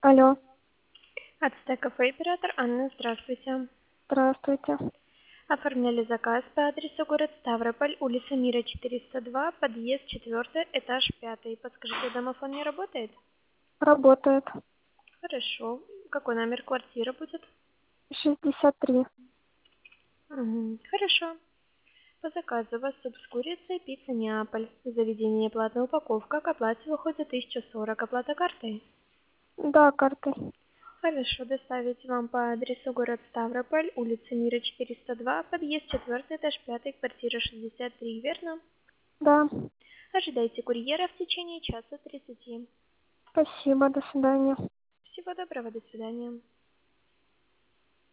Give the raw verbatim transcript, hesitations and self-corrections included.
Алло, Ацтек кафе оператор Анна, здравствуйте. здравствуйте. Оформляли заказ по адресу город Ставрополь, улица Мира четыреста два, подъезд четвертый, этаж пятый. Подскажите, домофон не работает? Работает. Хорошо. Какой номер квартиры будет? шестьдесят три. Мгм. Хорошо. По заказу у вас суп с курицей, пицца Неаполь. Заведение платная упаковка, к оплате выходит тысяча сорок. Оплата картой? Да, картой. Хорошо, доставить вам по адресу город Ставрополь, улица Мира четыреста два, подъезд четвертый, этаж пятый, квартира шестьдесят три, верно? Да. Ожидайте курьера в течение часа тридцати. Спасибо, до свидания. Всего доброго, до свидания.